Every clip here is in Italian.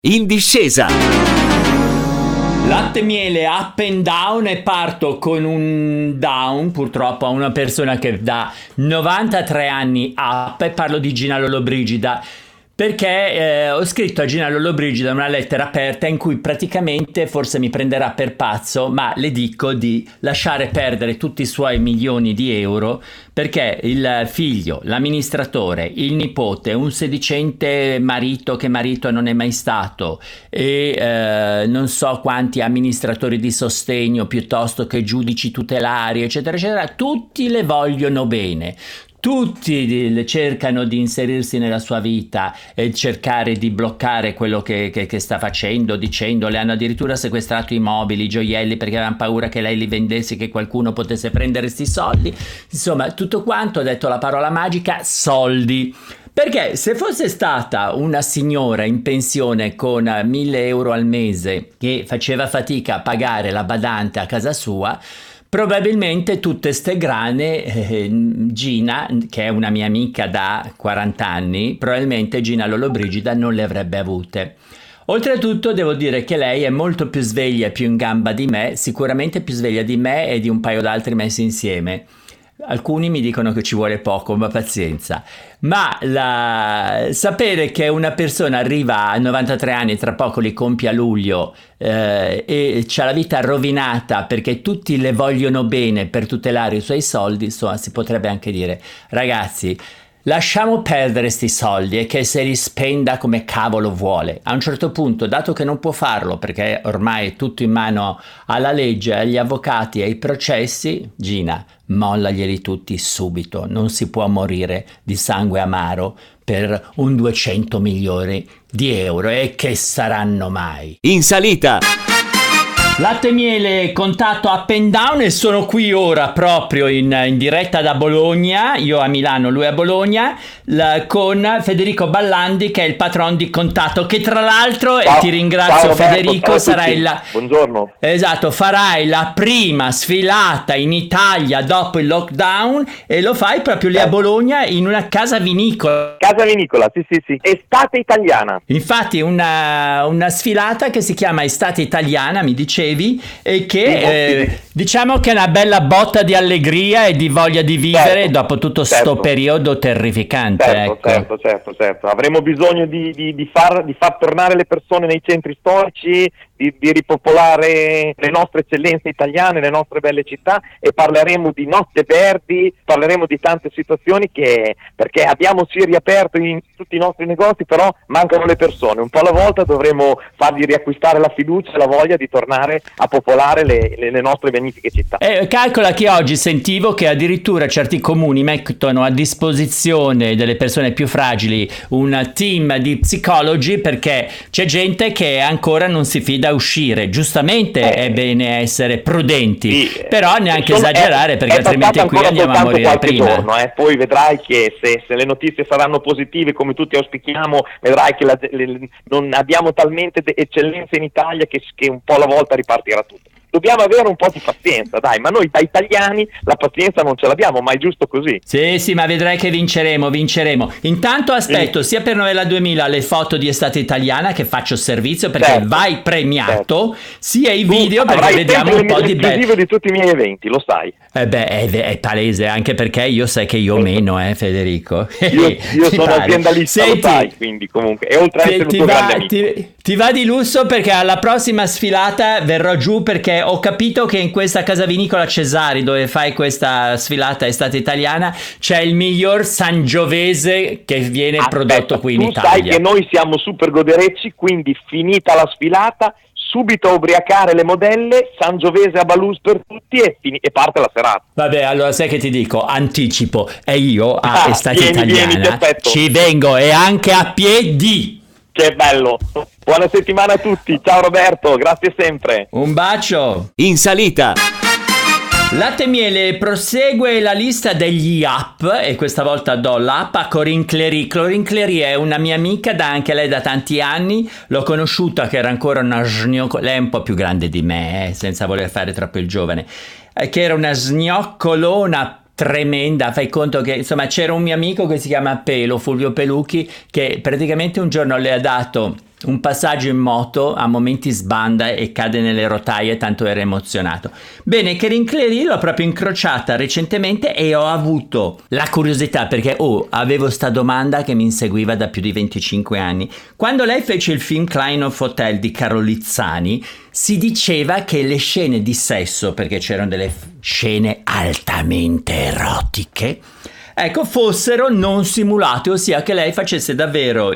In discesa. Latte miele up and down, e parto con un down purtroppo a una persona che da 93 anni up, e parlo di Gina Lollobrigida. Perché ho scritto a Gina Lollobrigida una lettera aperta in cui praticamente, forse mi prenderà per pazzo, ma le dico di lasciare perdere tutti i suoi milioni di euro, perché il figlio, l'amministratore, il nipote, un sedicente marito che marito non è mai stato, e non so quanti amministratori di sostegno piuttosto che giudici tutelari, eccetera eccetera, tutti le vogliono bene. Tutti cercano di inserirsi nella sua vita e cercare di bloccare quello che sta facendo, dicendo, le hanno addirittura sequestrato i mobili, i gioielli, perché avevano paura che lei li vendesse, che qualcuno potesse prendere sti soldi. Insomma, tutto quanto, ho detto la parola magica, soldi. Perché se fosse stata una signora in pensione con 1.000 euro al mese che faceva fatica a pagare la badante a casa sua, probabilmente tutte ste grane, Gina, che è una mia amica da 40 anni, probabilmente Gina Lollobrigida non le avrebbe avute. Oltretutto devo dire che lei è molto più sveglia e più in gamba di me, sicuramente più sveglia di me e di un paio d'altri messi insieme. Alcuni mi dicono che ci vuole poco, ma pazienza. Ma sapere che una persona arriva a 93 anni, tra poco li compie a luglio, e c'ha la vita rovinata perché tutti le vogliono bene per tutelare i suoi soldi, insomma, si potrebbe anche dire, ragazzi, lasciamo perdere sti soldi e che se li spenda come cavolo vuole. A un certo punto, dato che non può farlo perché ormai è tutto in mano alla legge, agli avvocati e ai processi, Gina, mollaglieli tutti subito. Non si può morire di sangue amaro per un 200 milioni di euro, e che saranno mai. In salita. Latte miele, contatto up and down, e sono qui ora proprio in diretta da Bologna, io a Milano, lui a Bologna, con Federico Ballandi, che è il patron di Contatto, che tra l'altro, ciao, e ti ringrazio ciao, Federico, sarai buongiorno. Esatto, farai la prima sfilata in Italia dopo il lockdown, e lo fai proprio lì a Bologna in una casa vinicola. Casa vinicola, sì, estate italiana. Infatti una sfilata che si chiama Estate Italiana, mi dicevi, e che diciamo che è una bella botta di allegria e di voglia di vivere dopo tutto sto periodo terrificante. Certo. Avremo bisogno di far tornare le persone nei centri storici, di ripopolare le nostre eccellenze italiane, le nostre belle città, e parleremo di notte verdi, parleremo di tante situazioni perché abbiamo sì riaperto in tutti i nostri negozi, però mancano le persone. Un po' alla volta dovremo fargli riacquistare la fiducia e la voglia di tornare a popolare le nostre magnifiche città. Calcola che oggi sentivo che addirittura certi comuni mettono a disposizione delle persone più fragili un team di psicologi, perché c'è gente che ancora non si fida a uscire. Giustamente è bene essere prudenti, però neanche esagerare, perché altrimenti qui andiamo a morire prima. Giorno, Poi vedrai che se le notizie saranno positive come tutti auspichiamo, vedrai che non abbiamo talmente eccellenze in Italia che un po' alla volta ripartirà tutto. Dobbiamo avere un po' di pazienza, dai, ma noi da italiani la pazienza non ce l'abbiamo, ma è giusto così. Sì, ma vedrai che vinceremo. Intanto aspetto sia per Novella 2000 le foto di Estate Italiana, che faccio servizio perché vai premiato, sia i video, perché vediamo un po' di bello di tutti i miei eventi, lo sai. È palese, anche perché io sai che io meno, Federico. Io sono aziendalista, lo sai, quindi comunque, e oltre a essere un tuo grande amico. Ti va di lusso, perché alla prossima sfilata verrò giù, perché ho capito che in questa casa vinicola Cesari, dove fai questa sfilata Estate Italiana, c'è il miglior Sangiovese che viene prodotto qui in Italia. Sai che noi siamo super goderecci, quindi finita la sfilata, subito a ubriacare le modelle, Sangiovese a Balus per tutti, e parte la serata. Vabbè, allora sai che ti dico, anticipo, e io a Estate Italiana ti aspetto. Ci vengo, e anche a piedi. Che bello! Buona settimana a tutti, ciao Roberto, grazie sempre. Un bacio. In salita. Latte miele, prosegue la lista degli app, e questa volta do l'app a Corinne Clery. Corinne Clery è una mia amica, anche lei da tanti anni. L'ho conosciuta che era ancora una lei è un po' più grande di me, senza voler fare troppo il giovane, che era una sgnoccolona tremenda. Fai conto che insomma c'era un mio amico che si chiama Fulvio Pelucchi, che praticamente un giorno le ha dato un passaggio in moto, a momenti sbanda e cade nelle rotaie, tanto era emozionato. Bene, Karin Clery l'ho proprio incrociata recentemente e ho avuto la curiosità, perché avevo sta domanda che mi inseguiva da più di 25 anni. Quando lei fece il film Kleinhof Hotel di Carlo Lizzani, si diceva che le scene di sesso, perché c'erano delle scene altamente erotiche, ecco, fossero non simulate, ossia che lei facesse davvero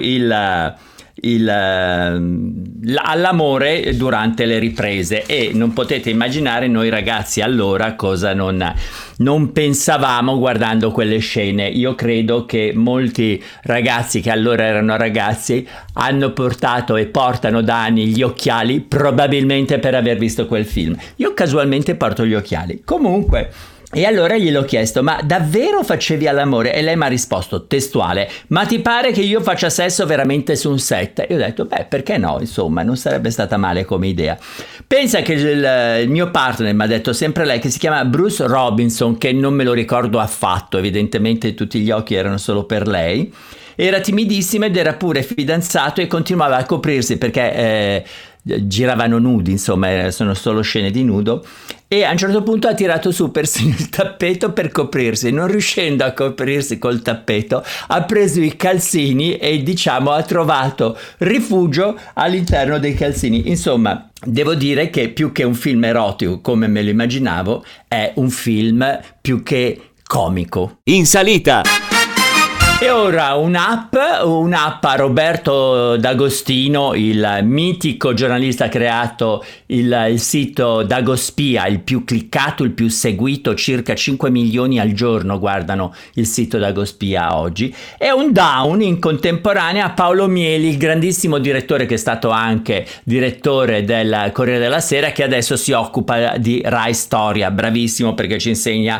all'amore durante le riprese. E non potete immaginare noi ragazzi allora cosa non pensavamo guardando quelle scene. Io credo che molti ragazzi che allora erano ragazzi hanno portato e portano da anni gli occhiali, probabilmente per aver visto quel film. Io casualmente porto gli occhiali. Comunque, e allora gliel'ho chiesto: ma davvero facevi all'amore? E lei mi ha risposto testuale: ma ti pare che io faccia sesso veramente su un set? E io ho detto: beh, perché no, insomma, non sarebbe stata male come idea. Pensa che il mio partner, mi ha detto sempre lei, che si chiama Bruce Robinson, che non me lo ricordo affatto, evidentemente tutti gli occhi erano solo per lei, era timidissimo ed era pure fidanzato e continuava a coprirsi perché giravano nudi, insomma, sono solo scene di nudo, e a un certo punto ha tirato su persino il tappeto per coprirsi. Non riuscendo a coprirsi col tappeto, ha preso i calzini e, diciamo, ha trovato rifugio all'interno dei calzini. Insomma, devo dire che più che un film erotico come me lo immaginavo, è un film più che comico. In salita. E ora un'app a Roberto D'Agostino, il mitico giornalista, ha creato il sito Dagospia, il più cliccato, il più seguito, circa 5 milioni al giorno guardano il sito Dagospia oggi. È un down in contemporanea a Paolo Mieli, il grandissimo direttore che è stato anche direttore del Corriere della Sera, che adesso si occupa di Rai Storia, bravissimo, perché ci insegna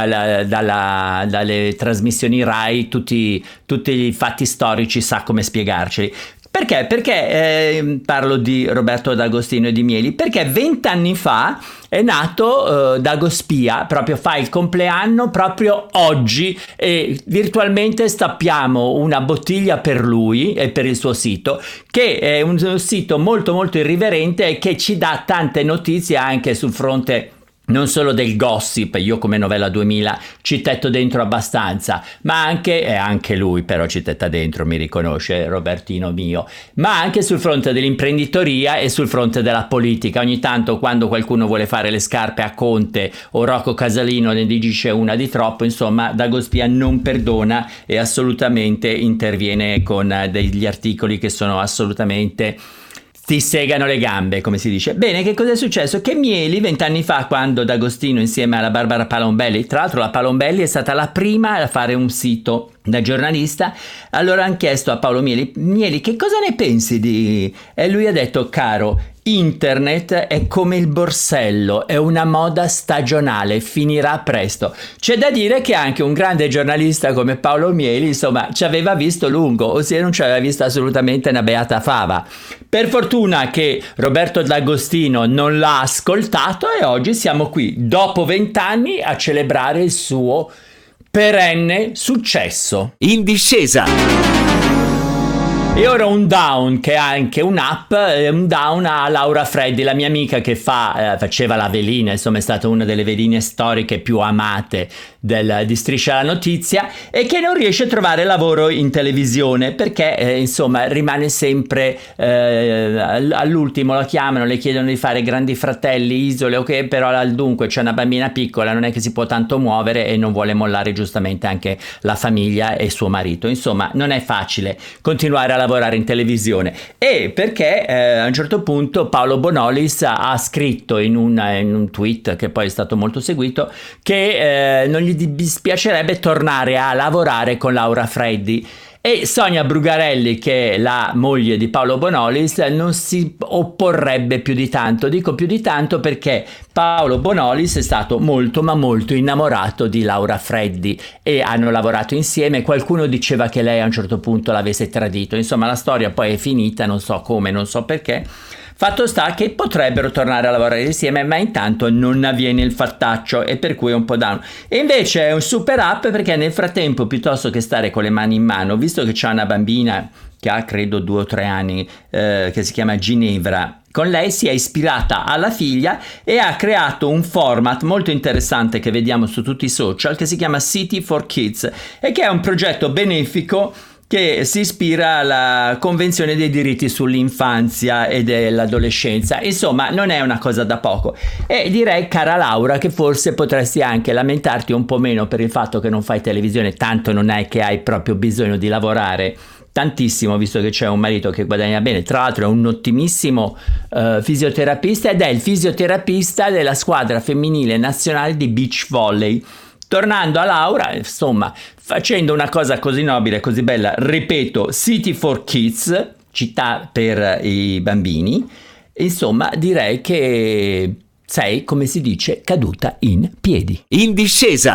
dalle trasmissioni Rai tutti i fatti storici, sa come spiegarceli. Perché? Perché parlo di Roberto D'Agostino e di Mieli? Perché 20 anni fa è nato Dagospia, proprio fa il compleanno proprio oggi, e virtualmente stappiamo una bottiglia per lui e per il suo sito, che è un sito molto molto irriverente e che ci dà tante notizie anche sul fronte non solo del gossip. Io come Novella 2000 ci tetto dentro abbastanza, ma anche lui però ci tetta dentro, mi riconosce Robertino mio, ma anche sul fronte dell'imprenditoria e sul fronte della politica. Ogni tanto, quando qualcuno vuole fare le scarpe a Conte o Rocco Casalino ne dice una di troppo, insomma, Dagospia non perdona e assolutamente interviene con degli articoli che sono assolutamente... ti segano le gambe, come si dice. Bene, che cosa è successo? Che Mieli 20 anni fa, quando D'Agostino insieme alla Barbara Palombelli, tra l'altro la Palombelli è stata la prima a fare un sito da giornalista, allora hanno chiesto a Paolo Mieli che cosa ne pensi di... E lui ha detto: caro, internet è come il borsello, è una moda stagionale, finirà presto. C'è da dire che anche un grande giornalista come Paolo Mieli, insomma, ci aveva visto lungo, ossia non ci aveva visto assolutamente una beata fava. Per fortuna che Roberto D'Agostino non l'ha ascoltato e oggi siamo qui, dopo 20 anni, a celebrare il suo perenne successo. In discesa. E ora un down, che è anche un'app, un down a Laura Freddi, la mia amica che faceva la velina, insomma è stata una delle veline storiche più amate di Striscia la Notizia, e che non riesce a trovare lavoro in televisione perché insomma rimane sempre all'ultimo, la chiamano, le chiedono di fare Grandi Fratelli, Isole, ok, però dunque c'è una bambina piccola, non è che si può tanto muovere e non vuole mollare giustamente anche la famiglia e suo marito. Insomma, non è facile continuare a lavorare in televisione, e perché a un certo punto Paolo Bonolis ha scritto in un tweet che poi è stato molto seguito che non gli dispiacerebbe tornare a lavorare con Laura Freddi. E Sonia Brugarelli, che è la moglie di Paolo Bonolis, non si opporrebbe più di tanto. Dico più di tanto perché Paolo Bonolis è stato molto ma molto innamorato di Laura Freddi e hanno lavorato insieme. Qualcuno diceva che lei a un certo punto l'avesse tradito. Insomma, la storia poi è finita, non so come, non so perché. Fatto sta che potrebbero tornare a lavorare insieme, ma intanto non avviene il fattaccio, e per cui è un po' down. E invece è un super app perché nel frattempo, piuttosto che stare con le mani in mano, visto che c'è una bambina che ha credo 2 o 3 anni, che si chiama Ginevra. Con lei si è ispirata alla figlia e ha creato un format molto interessante che vediamo su tutti i social, che si chiama City for Kids e che è un progetto benefico che si ispira alla Convenzione dei diritti sull'infanzia e dell'adolescenza. Insomma, non è una cosa da poco. E direi, cara Laura, che forse potresti anche lamentarti un po' meno per il fatto che non fai televisione, tanto non è che hai proprio bisogno di lavorare tantissimo, visto che c'è un marito che guadagna bene. Tra l'altro è un ottimissimo fisioterapista ed è il fisioterapista della squadra femminile nazionale di beach volley. Tornando a Laura, insomma, facendo una cosa così nobile, così bella, ripeto, City for Kids, città per i bambini, insomma, direi che sei, come si dice, caduta in piedi. In discesa.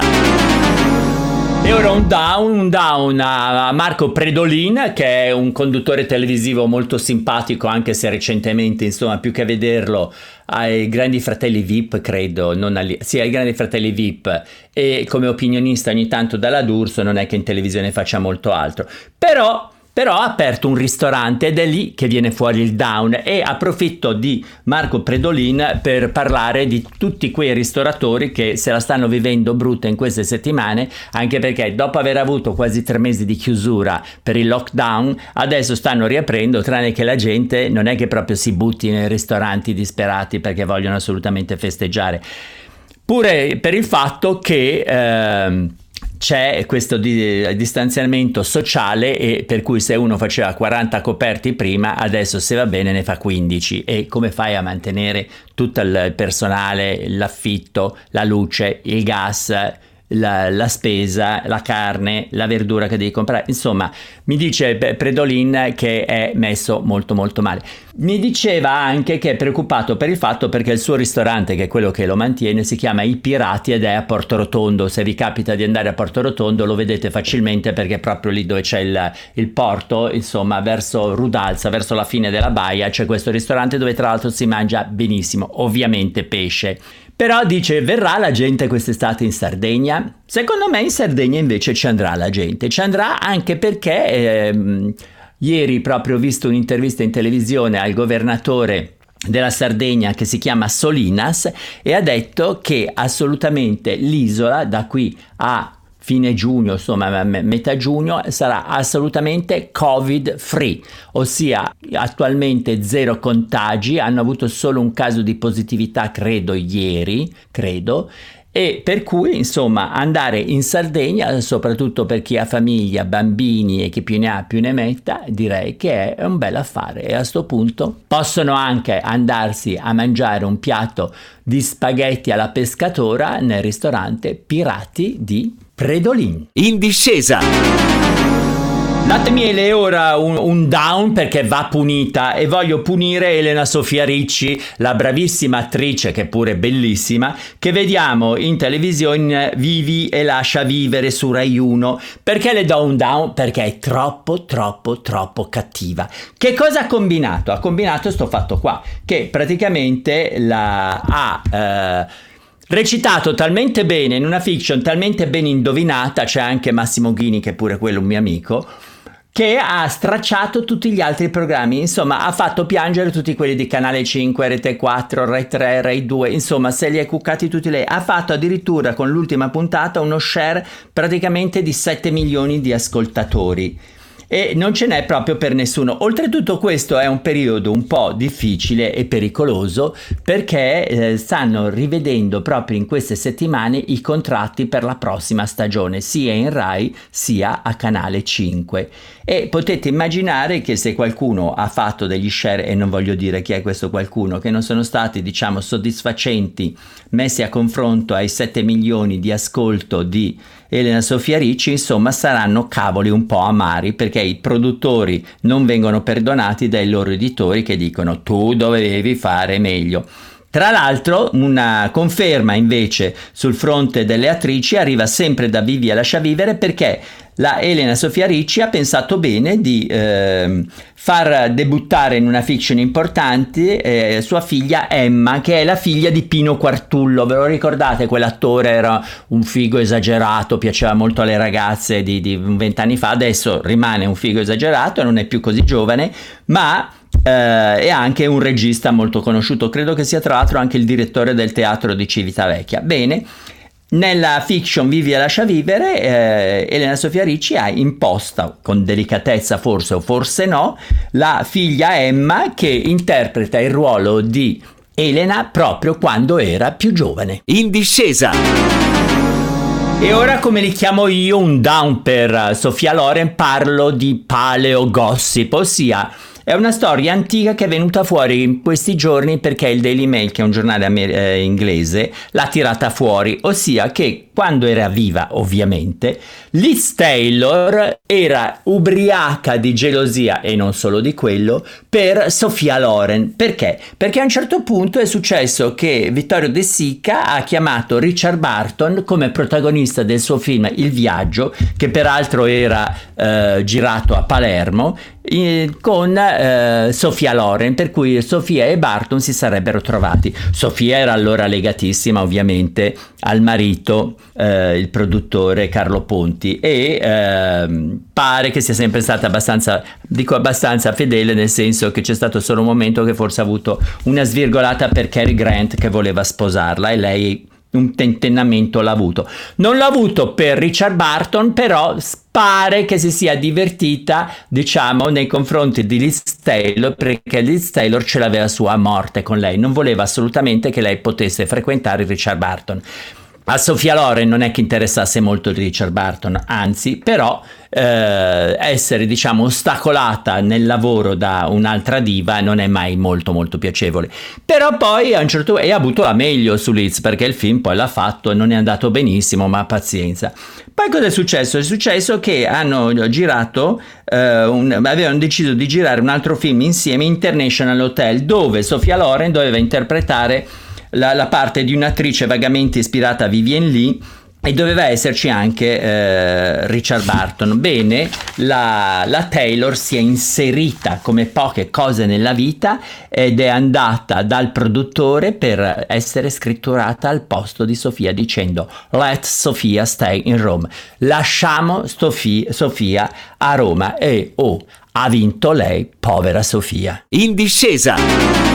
E ora un down a Marco Predolin, che è un conduttore televisivo molto simpatico, anche se recentemente, insomma, più che vederlo ai Grandi Fratelli VIP, credo, ai Grandi Fratelli VIP, e come opinionista ogni tanto dalla D'Urso, non è che in televisione faccia molto altro. Però ha aperto un ristorante ed è lì che viene fuori il down, e approfitto di Marco Predolin per parlare di tutti quei ristoratori che se la stanno vivendo brutta in queste settimane, anche perché dopo aver avuto quasi 3 mesi di chiusura per il lockdown, adesso stanno riaprendo, tranne che la gente non è che proprio si butti nei ristoranti disperati perché vogliono assolutamente festeggiare. Pure per il fatto che c'è questo distanziamento sociale, e per cui se uno faceva 40 coperti prima, adesso se va bene ne fa 15. E come fai a mantenere tutto il personale, l'affitto, la luce, il gas, la spesa, la carne, la verdura che devi comprare? Insomma, mi dice Predolin che è messo molto molto male. Mi diceva anche che è preoccupato per il fatto perché il suo ristorante, che è quello che lo mantiene, si chiama I Pirati ed è a Porto Rotondo. Se vi capita di andare a Porto Rotondo lo vedete facilmente, perché è proprio lì dove c'è il porto, insomma, verso Rudalza, verso la fine della baia, c'è questo ristorante dove tra l'altro si mangia benissimo, ovviamente pesce. Però dice, verrà la gente quest'estate in Sardegna? Secondo me in Sardegna invece ci andrà la gente, ci andrà anche perché ieri proprio ho visto un'intervista in televisione al governatore della Sardegna che si chiama Solinas, e ha detto che assolutamente l'isola da qui a fine giugno, insomma metà giugno, sarà assolutamente covid free, ossia attualmente 0 contagi, hanno avuto solo un caso di positività ieri, e per cui insomma andare in Sardegna, soprattutto per chi ha famiglia, bambini e chi più ne ha più ne metta, direi che è un bel affare, e a sto punto possono anche andarsi a mangiare un piatto di spaghetti alla pescatora nel ristorante Pirati di Predolin. In discesa. Datemi ora un down, perché va punita, e voglio punire Elena Sofia Ricci, la bravissima attrice, che pure è bellissima, che vediamo in televisione Vivi e lascia vivere su Rai 1. Perché le do un down? Perché è troppo cattiva. Che cosa ha combinato? Ha combinato sto fatto qua, che praticamente ha recitato talmente bene in una fiction, talmente ben indovinata, c'è anche Massimo Ghini, che è pure quello un mio amico, che ha stracciato tutti gli altri programmi. Insomma, ha fatto piangere tutti quelli di Canale 5, Rete 4, Rai 3, Rai 2, insomma, se li è cuccati tutti lei. Ha fatto addirittura con l'ultima puntata uno share praticamente di 7 milioni di ascoltatori. E non ce n'è proprio per nessuno. Oltretutto questo è un periodo un po' difficile e pericoloso, perché stanno rivedendo proprio in queste settimane i contratti per la prossima stagione, sia in Rai sia a Canale 5, e potete immaginare che se qualcuno ha fatto degli share, e non voglio dire chi è questo qualcuno, che non sono stati, diciamo, soddisfacenti messi a confronto ai 7 milioni di ascolto di Elena Sofia Ricci, insomma saranno cavoli un po' amari, perché i produttori non vengono perdonati dai loro editori che dicono tu dovevi fare meglio. Tra l'altro una conferma invece sul fronte delle attrici arriva sempre da Vivi e lascia vivere, perché la Elena Sofia Ricci ha pensato bene di far debuttare in una fiction importante sua figlia Emma, che è la figlia di Pino Quartullo. Ve lo ricordate? Quell'attore era un figo esagerato, piaceva molto alle ragazze di 20 anni fa, adesso rimane un figo esagerato, non è più così giovane, ma è anche un regista molto conosciuto, credo che sia tra l'altro anche il direttore del teatro di Civitavecchia. Bene, nella fiction Vivi e lascia vivere, Elena Sofia Ricci ha imposta, con delicatezza forse o forse no, la figlia Emma, che interpreta il ruolo di Elena proprio quando era più giovane. In discesa. E ora, come li chiamo io, un down per Sofia Loren, parlo di paleo gossip, ossia è una storia antica che è venuta fuori in questi giorni perché il Daily Mail, che è un giornale inglese, l'ha tirata fuori, ossia che quando era viva, ovviamente, Liz Taylor era ubriaca di gelosia, e non solo di quello, per Sofia Loren. Perché? Perché a un certo punto è successo che Vittorio De Sica ha chiamato Richard Burton come protagonista del suo film Il Viaggio, che peraltro era girato a Palermo, con Sofia Loren, per cui Sofia e Burton si sarebbero trovati. Sofia era allora legatissima ovviamente al marito, il produttore Carlo Ponti, e pare che sia sempre stata abbastanza fedele, nel senso che c'è stato solo un momento che forse ha avuto una svirgolata per Cary Grant che voleva sposarla, e lei un tentennamento l'ha avuto. Non l'ha avuto per Richard Burton, però pare che si sia divertita, diciamo, nei confronti di Liz Taylor, perché Liz Taylor ce l'aveva sua a morte con lei, non voleva assolutamente che lei potesse frequentare Richard Burton. A Sofia Loren non è che interessasse molto di Richard Burton, anzi, però essere, diciamo, ostacolata nel lavoro da un'altra diva non è mai molto molto piacevole. Però poi a un certo punto ha avuto la meglio su Liz, perché il film poi l'ha fatto e non è andato benissimo, ma pazienza. Poi cosa è successo? È successo che hanno girato, avevano deciso di girare un altro film insieme, International Hotel, dove Sofia Loren doveva interpretare la parte di un'attrice vagamente ispirata a Vivien Leigh, e doveva esserci anche Richard Burton. Bene, la Taylor si è inserita come poche cose nella vita ed è andata dal produttore per essere scritturata al posto di Sofia, dicendo "Let Sofia stay in Rome", lasciamo Sofia a Roma, e ha vinto lei, povera Sofia. In discesa.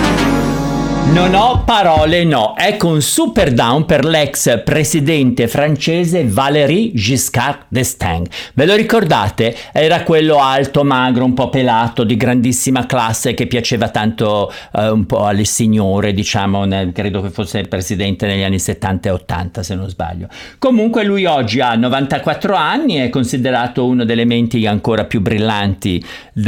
Non ho parole, no. Ecco un super down per l'ex presidente francese Valéry Giscard d'Estaing. Ve lo ricordate? Era quello alto, magro, un po' pelato, di grandissima classe, che piaceva tanto un po' alle signore, diciamo, credo che fosse il presidente negli anni 70 e 80, se non sbaglio. Comunque lui oggi ha 94 anni, è considerato uno delle menti ancora più brillanti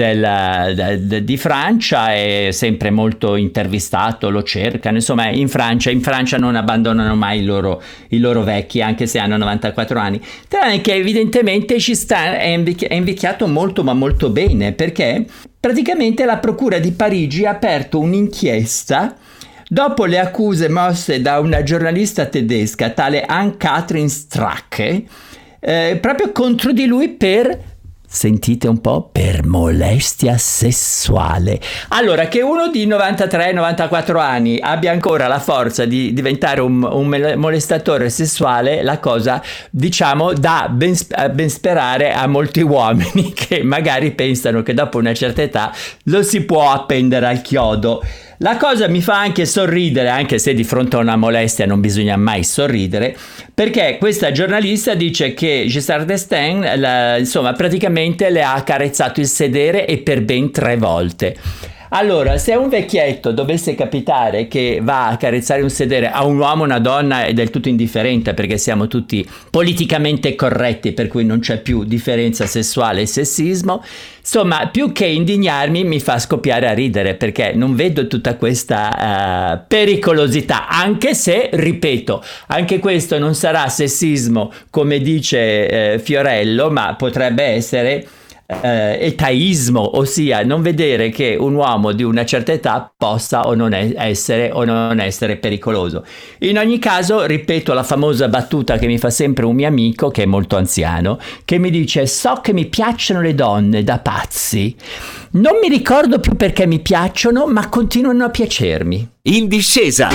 di Francia, è sempre molto intervistato, lo cercano, insomma in Francia non abbandonano mai i loro vecchi, anche se hanno 94 anni, tranne che evidentemente è invecchiato molto ma molto bene, perché praticamente la procura di Parigi ha aperto un'inchiesta dopo le accuse mosse da una giornalista tedesca, tale Anne-Kathrin Stracke, proprio contro di lui per, sentite un po', per molestia sessuale. Allora, che uno di 93-94 anni abbia ancora la forza di diventare un molestatore sessuale, la cosa, diciamo, dà ben sperare a molti uomini che magari pensano che dopo una certa età lo si può appendere al chiodo. La cosa mi fa anche sorridere, anche se di fronte a una molestia non bisogna mai sorridere, perché questa giornalista dice che Giscard d'Estaing, insomma, praticamente le ha accarezzato il sedere, e per ben 3 volte. Allora, se un vecchietto dovesse capitare che va a accarezzare un sedere a un uomo o una donna, è del tutto indifferente, perché siamo tutti politicamente corretti, per cui non c'è più differenza sessuale e sessismo. Insomma, più che indignarmi, mi fa scoppiare a ridere, perché non vedo tutta questa pericolosità, anche se, ripeto, anche questo non sarà sessismo come dice Fiorello, ma potrebbe essere etaismo, ossia non vedere che un uomo di una certa età possa o non essere pericoloso. In ogni caso, ripeto la famosa battuta che mi fa sempre un mio amico, che è molto anziano, che mi dice: so che mi piacciono le donne da pazzi, non mi ricordo più perché mi piacciono, ma continuano a piacermi. In discesa.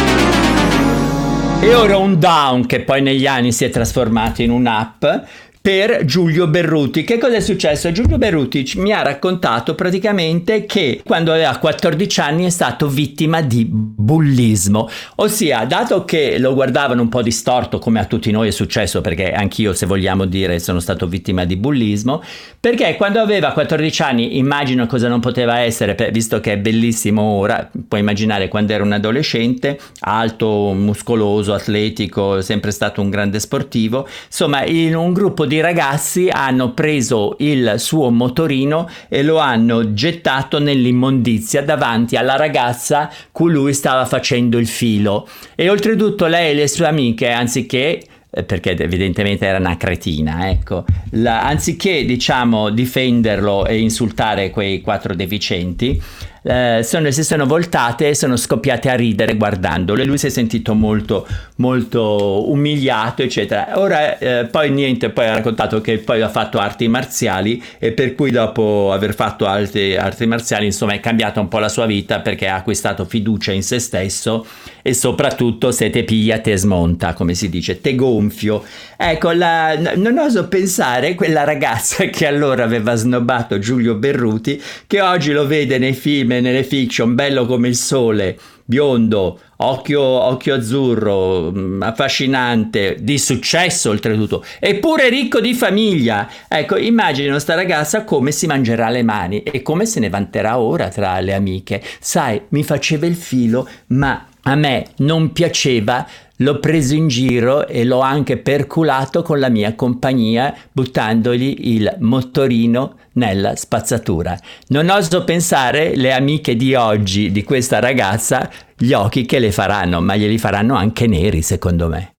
E ora un down che poi negli anni si è trasformato in un'app per Giulio Berruti. Che cosa è successo? Giulio Berruti mi ha raccontato praticamente che quando aveva 14 anni è stato vittima di bullismo, ossia, dato che lo guardavano un po' distorto, come a tutti noi è successo, perché anch'io, se vogliamo dire, sono stato vittima di bullismo, perché quando aveva 14 anni, immagino cosa non poteva essere, visto che è bellissimo ora, puoi immaginare quando era un adolescente, alto, muscoloso, atletico, sempre stato un grande sportivo, insomma, in un gruppo di ragazzi hanno preso il suo motorino e lo hanno gettato nell'immondizia davanti alla ragazza cui lui stava facendo il filo, e oltretutto lei e le sue amiche, anziché, perché evidentemente era una cretina, ecco, anziché diciamo difenderlo e insultare quei 4 deficienti, si sono voltate e sono scoppiate a ridere guardandolo, e lui si è sentito molto molto umiliato, eccetera. Ora poi ha raccontato che poi ha fatto arti marziali, e per cui dopo aver fatto arti marziali, insomma, è cambiata un po' la sua vita, perché ha acquistato fiducia in se stesso, e soprattutto se te piglia te smonta, come si dice, te gonfio. Ecco, non oso pensare quella ragazza che allora aveva snobbato Giulio Berruti, che oggi lo vede nei film e nelle fiction, bello come il sole, biondo, occhio azzurro, affascinante, di successo oltretutto, eppure ricco di famiglia. Ecco, immagino sta ragazza come si mangerà le mani e come se ne vanterà ora tra le amiche. Sai, mi faceva il filo, ma a me non piaceva, l'ho preso in giro e l'ho anche perculato con la mia compagnia, buttandogli il motorino nella spazzatura. Non oso pensare le amiche di oggi di questa ragazza, gli occhi che le faranno, ma glieli faranno anche neri, secondo me.